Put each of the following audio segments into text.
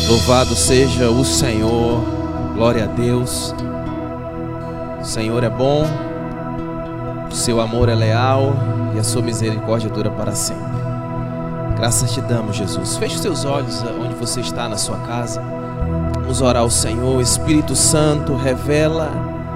Louvado seja o Senhor, glória a Deus. O Senhor é bom, o seu amor é leal e a sua misericórdia dura para sempre. Graças te damos, Jesus. Feche os seus olhos onde você está na sua casa. Vamos orar ao Senhor. Espírito Santo, revela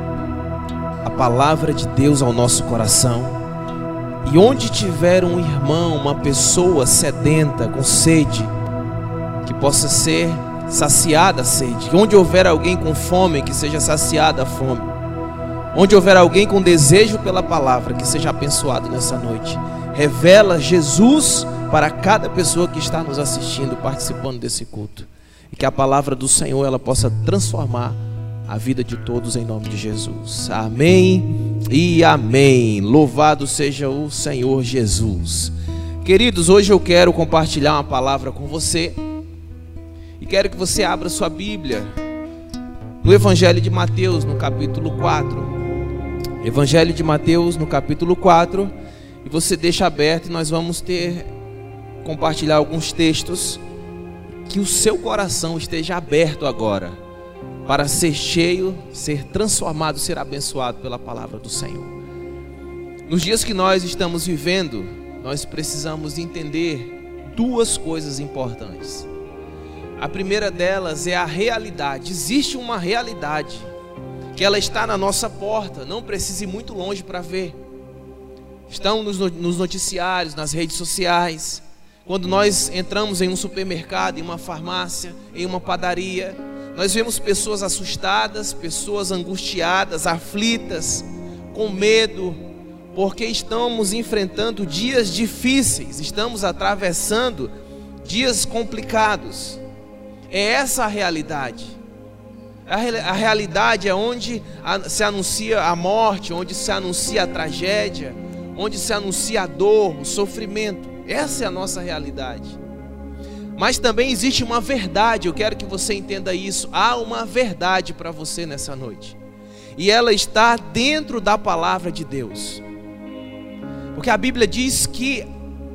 a palavra de Deus ao nosso coração. E onde tiver um irmão, uma pessoa sedenta, com sede, que possa ser saciada a sede. Onde houver alguém com fome, que seja saciada a fome. Onde houver alguém com desejo pela palavra, que seja abençoado nessa noite. Revela Jesus para cada pessoa que está nos assistindo, participando desse culto. E que a palavra do Senhor ela possa transformar a vida de todos em nome de Jesus. Amém e amém. Louvado seja o Senhor Jesus. Queridos, hoje eu quero compartilhar uma palavra com você. E quero que você abra sua Bíblia no Evangelho de Mateus, no capítulo 4. Evangelho de Mateus, no capítulo 4. E você deixa aberto e nós vamos compartilhar alguns textos. Que o seu coração esteja aberto agora para ser cheio, ser transformado, ser abençoado pela palavra do Senhor. Nos dias que nós estamos vivendo, nós precisamos entender duas coisas importantes. A primeira delas é a realidade. Existe uma realidade que ela está na nossa porta, não precisa ir muito longe para ver. Estão nos noticiários, nas redes sociais. Quando nós entramos em um supermercado, em uma farmácia, em uma padaria, nós vemos pessoas assustadas, pessoas angustiadas, aflitas, com medo, porque estamos enfrentando dias difíceis, estamos atravessando dias complicados. É essa a realidade. A realidade é onde se anuncia a morte, onde se anuncia a tragédia, onde se anuncia a dor, o sofrimento. Essa é a nossa realidade. Mas também existe uma verdade, eu quero que você entenda isso. Há uma verdade para você nessa noite. E ela está dentro da palavra de Deus. Porque a Bíblia diz que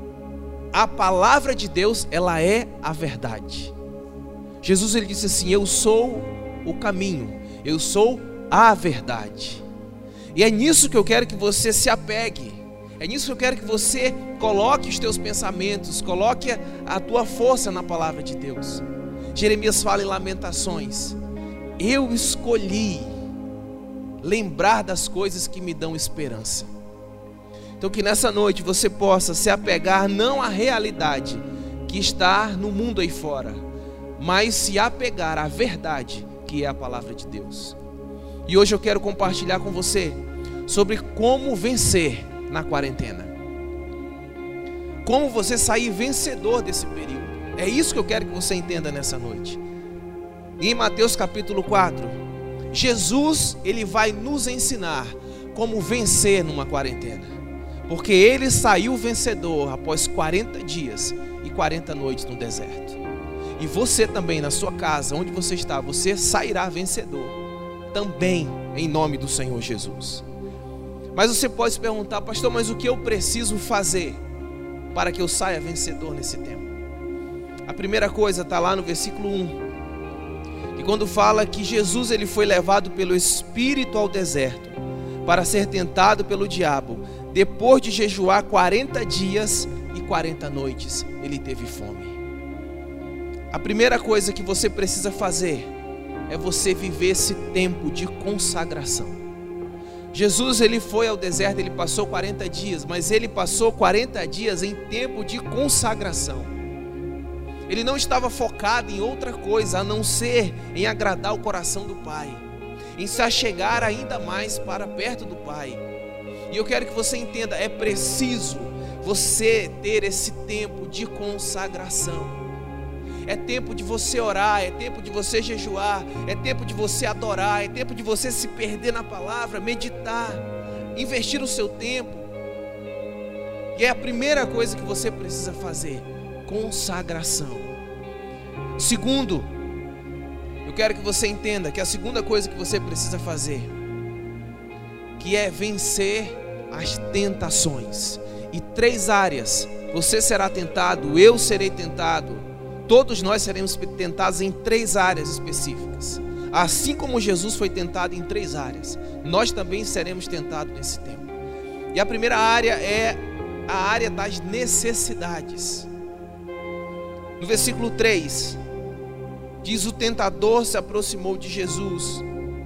a palavra de Deus, ela é a verdade. Jesus ele disse assim: eu sou o caminho, eu sou a verdade. E é nisso que eu quero que você se apegue. É nisso que eu quero que você coloque os teus pensamentos, coloque a tua força na palavra de Deus. Jeremias fala em Lamentações: eu escolhi lembrar das coisas que me dão esperança. Então que nessa noite você possa se apegar não à realidade que está no mundo aí fora, mas se apegar à verdade que é a palavra de Deus. E hoje eu quero compartilhar com você sobre como vencer na quarentena. Como você sair vencedor desse período. É isso que eu quero que você entenda nessa noite. Em Mateus capítulo 4, Jesus ele vai nos ensinar como vencer numa quarentena. Porque ele saiu vencedor após 40 dias e 40 noites no deserto. E você também na sua casa, onde você está, você sairá vencedor também em nome do Senhor Jesus. Mas você pode se perguntar: pastor, mas o que eu preciso fazer para que eu saia vencedor nesse tempo? A primeira coisa está lá no versículo 1. E quando fala que Jesus ele foi levado pelo Espírito ao deserto para ser tentado pelo diabo, depois de jejuar 40 dias e 40 noites, ele teve fome. A primeira coisa que você precisa fazer é você viver esse tempo de consagração. Jesus ele foi ao deserto, ele passou 40 dias, mas ele passou 40 dias em tempo de consagração. Ele não estava focado em outra coisa a não ser em agradar o coração do Pai, em se achegar ainda mais para perto do Pai. E eu quero que você entenda, é preciso você ter esse tempo de consagração. É tempo de você orar, é tempo de você jejuar, é tempo de você adorar, é tempo de você se perder na palavra, meditar, investir o seu tempo. E é a primeira coisa que você precisa fazer: consagração. Segundo, eu quero que você entenda que a segunda coisa que você precisa fazer, que é vencer as tentações. E 3 áreas: você será tentado, eu serei tentado, Todos nós seremos tentados em 3 áreas específicas. Assim como Jesus foi tentado em 3 áreas, nós também seremos tentados nesse tempo. E a primeira área é a área das necessidades. No versículo 3, diz: o tentador se aproximou de Jesus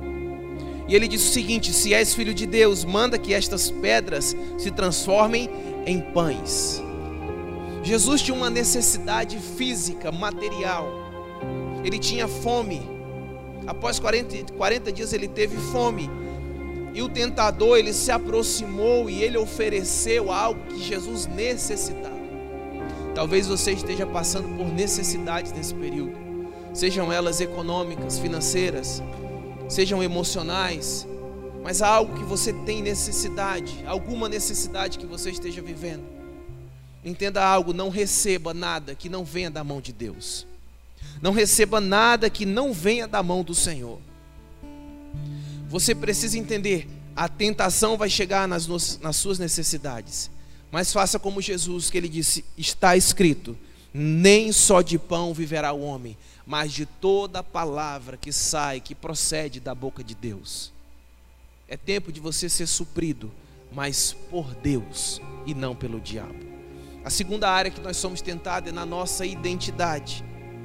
e ele disse o seguinte: se és filho de Deus, manda que estas pedras se transformem em pães. Jesus tinha uma necessidade física, material. Ele tinha fome. Após 40 dias ele teve fome. E o tentador, ele se aproximou e ele ofereceu algo que Jesus necessitava. Talvez você esteja passando por necessidades nesse período. Sejam elas econômicas, financeiras, sejam emocionais. Mas há algo que você tem necessidade, alguma necessidade que você esteja vivendo. Entenda algo: não receba nada que não venha da mão de Deus. Não receba nada que não venha da mão do Senhor. Você precisa entender: a tentação vai chegar nas suas necessidades, mas faça como Jesus, que ele disse: está escrito, nem só de pão viverá o homem, mas de toda palavra que sai, que procede da boca de Deus. É tempo de você ser suprido, mas por Deus e não pelo diabo. A segunda área que nós somos tentados é na nossa identidade.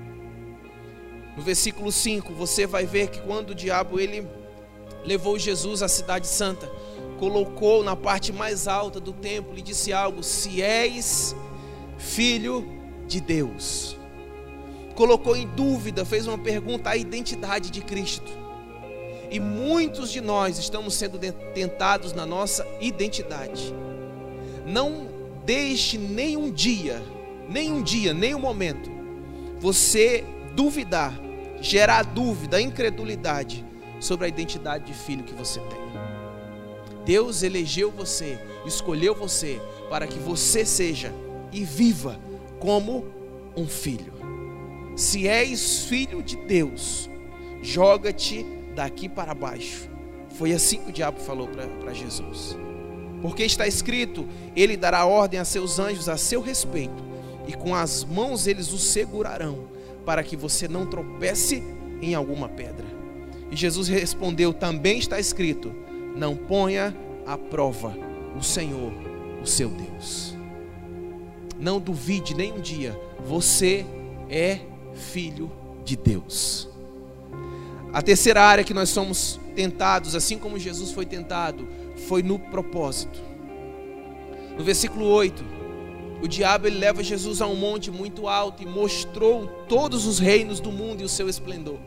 No versículo 5, você vai ver que quando o diabo ele levou Jesus à cidade santa, colocou na parte mais alta do templo e disse algo: se és filho de Deus. Colocou em dúvida, fez uma pergunta à identidade de Cristo. E muitos de nós estamos sendo tentados na nossa identidade. Não deixe nenhum dia, nenhum momento você duvidar, gerar dúvida, incredulidade sobre a identidade de filho que você tem. Deus elegeu você, escolheu você para que você seja e viva como um filho. Se és filho de Deus, joga-te daqui para baixo. Foi assim que o diabo falou para Jesus. Porque está escrito: ele dará ordem a seus anjos a seu respeito, e com as mãos eles o segurarão, para que você não tropece em alguma pedra. E Jesus respondeu: também está escrito: não ponha à prova o Senhor, o seu Deus. Não duvide nem um dia, você é filho de Deus. A terceira área que nós somos tentados, assim como Jesus foi tentado, foi no propósito. No versículo 8, o diabo ele leva Jesus a um monte muito alto e mostrou todos os reinos do mundo e o seu esplendor.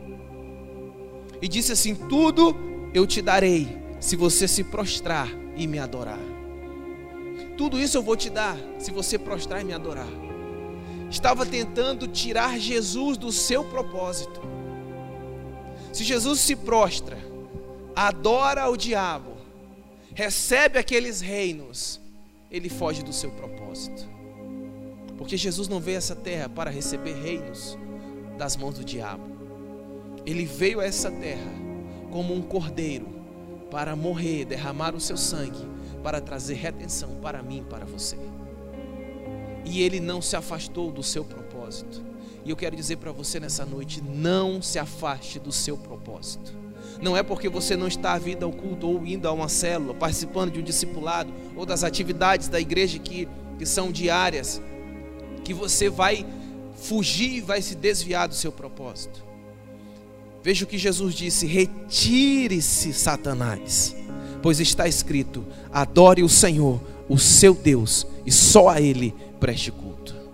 E disse assim: tudo eu te darei se você se prostrar e me adorar. Tudo isso eu vou te dar se você prostrar e me adorar. Estava tentando tirar Jesus do seu propósito. Se Jesus se prostra, adora o diabo, recebe aqueles reinos, ele foge do seu propósito. Porque Jesus não veio a essa terra para receber reinos das mãos do diabo. Ele veio a essa terra como um cordeiro para morrer, derramar o seu sangue, para trazer redenção para mim e para você. E ele não se afastou do seu propósito. E eu quero dizer para você nessa noite: não se afaste do seu propósito. Não é porque você não está vindo ao culto, ou indo a uma célula, participando de um discipulado, ou das atividades da igreja que são diárias, que você vai fugir e vai se desviar do seu propósito. Veja o que Jesus disse: retire-se, Satanás, pois está escrito: adore o Senhor, o seu Deus, e só a Ele preste culto.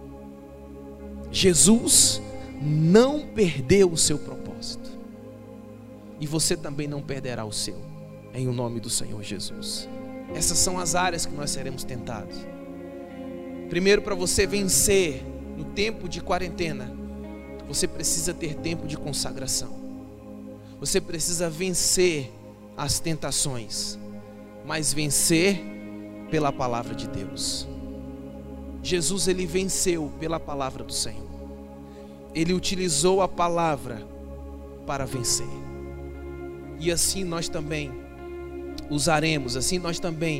Jesus não perdeu o seu propósito, e você também não perderá o seu, em o nome do Senhor Jesus. Essas são as áreas que nós seremos tentados. Primeiro, para você vencer no tempo de quarentena, você precisa ter tempo de consagração. Você precisa vencer as tentações, mas vencer pela palavra de Deus. Jesus, ele venceu pela palavra do Senhor. Ele utilizou a palavra para vencer. E assim nós também usaremos, assim nós também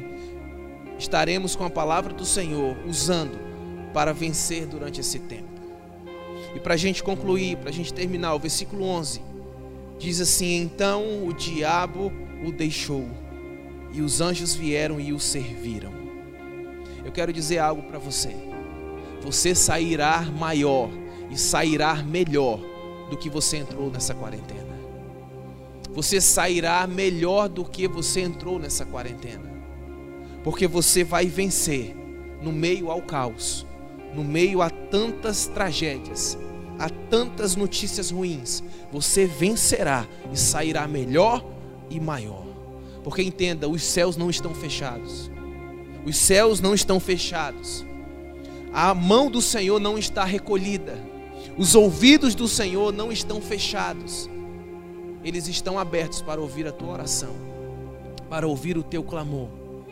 estaremos com a palavra do Senhor usando para vencer durante esse tempo. E para a gente concluir, para a gente terminar, o versículo 11 diz assim: então o diabo o deixou, e os anjos vieram e o serviram. Eu quero dizer algo para você. Você sairá maior e sairá melhor do que você entrou nessa quarentena. Você sairá melhor do que você entrou nessa quarentena. Porque você vai vencer no meio ao caos, no meio a tantas tragédias, a tantas notícias ruins. Você vencerá e sairá melhor e maior. Porque entenda, os céus não estão fechados. Os céus não estão fechados. A mão do Senhor não está recolhida. Os ouvidos do Senhor não estão fechados. Eles estão abertos para ouvir a tua oração, para ouvir o teu clamor.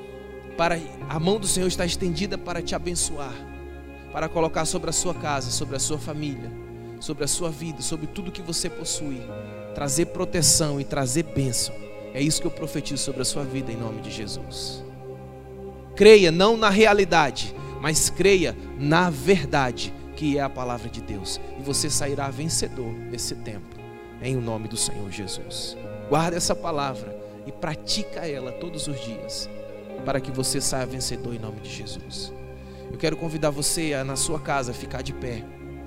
A mão do Senhor está estendida para te abençoar, para colocar sobre a sua casa, sobre a sua família, sobre a sua vida, sobre tudo que você possui, trazer proteção e trazer bênção. É isso que eu profetizo sobre a sua vida em nome de Jesus. Creia não na realidade, mas creia na verdade, que é a palavra de Deus, e você sairá vencedor nesse tempo, em nome do Senhor Jesus. Guarda essa palavra e pratica ela todos os dias, para que você saia vencedor em nome de Jesus. Eu quero convidar você a, na sua casa, ficar de pé,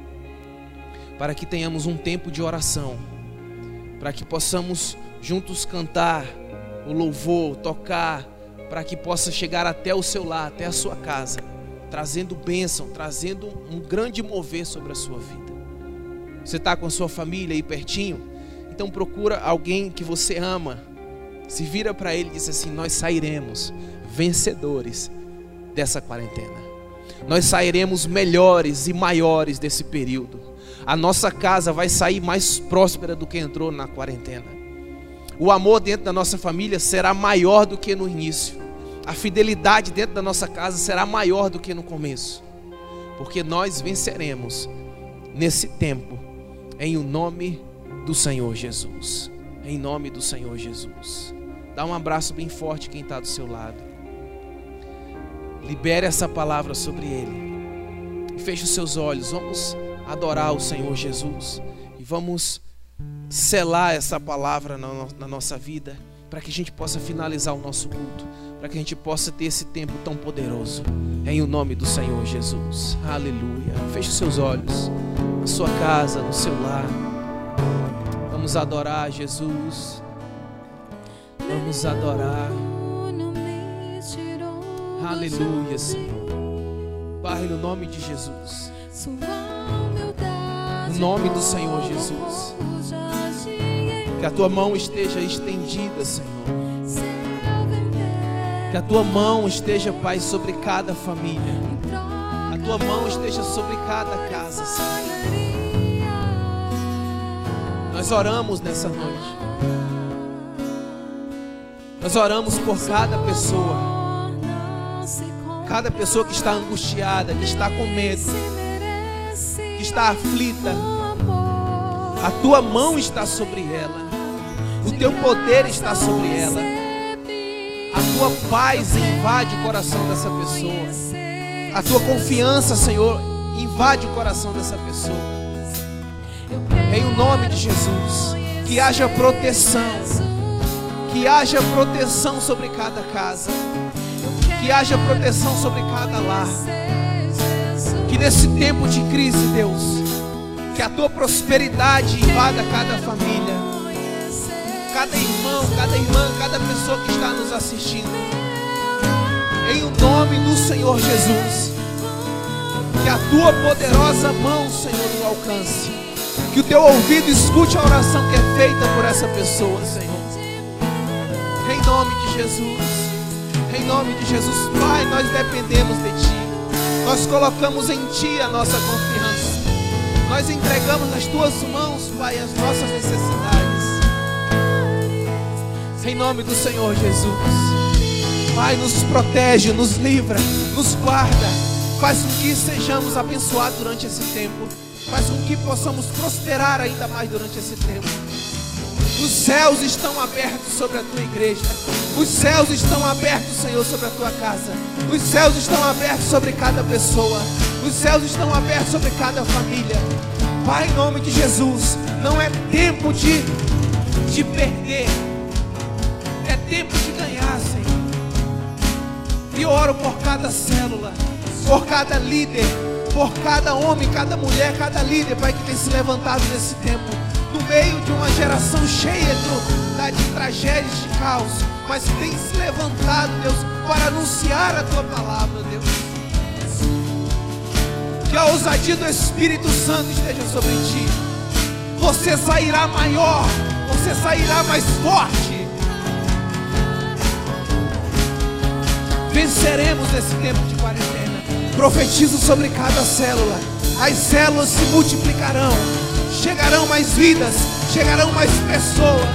para que tenhamos um tempo de oração, para que possamos juntos cantar o louvor, tocar, para que possa chegar até o seu lar, até a sua casa, trazendo bênção, trazendo um grande mover sobre a sua vida. Você está com a sua família aí pertinho? Então procura alguém que você ama, se vira para ele e diz assim: nós sairemos vencedores dessa quarentena. Nós sairemos melhores e maiores desse período. A nossa casa vai sair mais próspera do que entrou na quarentena. O amor dentro da nossa família será maior do que no início. A fidelidade dentro da nossa casa será maior do que no começo. Porque nós venceremos nesse tempo, em o nome do Senhor Jesus. Em nome do Senhor Jesus. Dá um abraço bem forte quem está do seu lado. Libere essa palavra sobre ele. E feche os seus olhos. Vamos adorar o Senhor Jesus. E vamos selar essa palavra na nossa vida, para que a gente possa finalizar o nosso culto, para que a gente possa ter esse tempo tão poderoso, em o nome do Senhor Jesus. Aleluia. Feche os seus olhos, na sua casa, no seu lar. Vamos adorar Jesus. Vamos adorar. Aleluia, Senhor. Pai, no nome de Jesus, no nome do Senhor Jesus, que a tua mão esteja estendida, Senhor. Que a tua mão esteja, Pai, sobre cada família. A tua mão esteja sobre cada casa, Senhor. Nós oramos nessa noite. Nós oramos por cada pessoa. Cada pessoa que está angustiada, que está com medo, que está aflita. A tua mão está sobre ela. O teu poder está sobre ela. A tua paz invade o coração dessa pessoa. A tua confiança, Senhor, invade o coração dessa pessoa. Em o nome de Jesus, que haja proteção. Que haja proteção sobre cada casa. Que haja proteção sobre cada lar. Que nesse tempo de crise, Deus, que a tua prosperidade invada cada família, cada irmão, cada irmã, cada pessoa que está nos assistindo. Em o nome do Senhor Jesus, que a tua poderosa mão, Senhor, o alcance. Que o teu ouvido escute a oração que é feita por essa pessoa, Senhor. Em nome de Jesus. Em nome de Jesus, Pai, nós dependemos de Ti. Nós colocamos em Ti a nossa confiança. Nós entregamos nas Tuas mãos, Pai, as nossas necessidades. Em nome do Senhor Jesus. Pai, nos protege, nos livra, nos guarda. Faz com que sejamos abençoados durante esse tempo. Faz com que possamos prosperar ainda mais durante esse tempo. Os céus estão abertos sobre a tua igreja. Os céus estão abertos, Senhor, sobre a tua casa. Os céus estão abertos sobre cada pessoa. Os céus estão abertos sobre cada família. Pai, em nome de Jesus, não é tempo de perder, é tempo de ganhar, Senhor. E eu oro por cada célula, por cada líder, por cada homem, cada mulher, cada líder, Pai, que tem se levantado nesse tempo, no meio de uma geração cheia de tragédias, de caos, mas que tem se levantado, Deus, para anunciar a Tua palavra, Deus. Que a ousadia do Espírito Santo esteja sobre ti. Você sairá maior, você sairá mais forte. Venceremos esse tempo de quarentena. Profetizo sobre cada célula. As células se multiplicarão. Chegarão mais vidas, chegarão mais pessoas.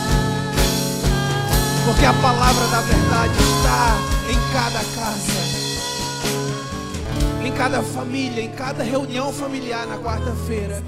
Porque a palavra da verdade está em cada casa, em cada família, em cada reunião familiar na quarta-feira.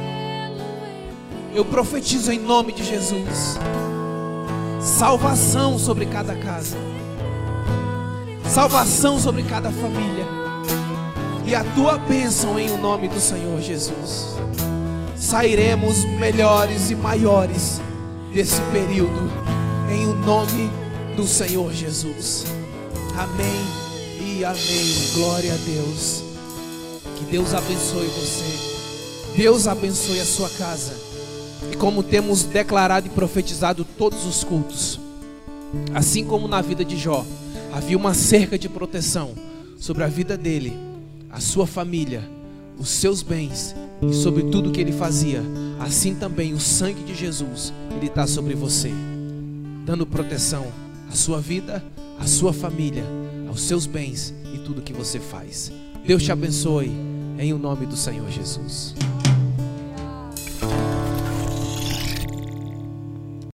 Eu profetizo em nome de Jesus salvação sobre cada casa, salvação sobre cada família, e a tua bênção em o nome do Senhor Jesus. Sairemos melhores e maiores desse período em o nome do Senhor Jesus. Amém e amém. Glória a Deus. Que Deus abençoe você, Deus abençoe a sua casa. E como temos declarado e profetizado todos os cultos, assim como na vida de Jó havia uma cerca de proteção sobre a vida dele, a sua família, os seus bens e sobre tudo que ele fazia, assim também o sangue de Jesus, ele está sobre você, dando proteção à sua vida, à sua família, aos seus bens e tudo que você faz. Deus te abençoe em o nome do Senhor Jesus.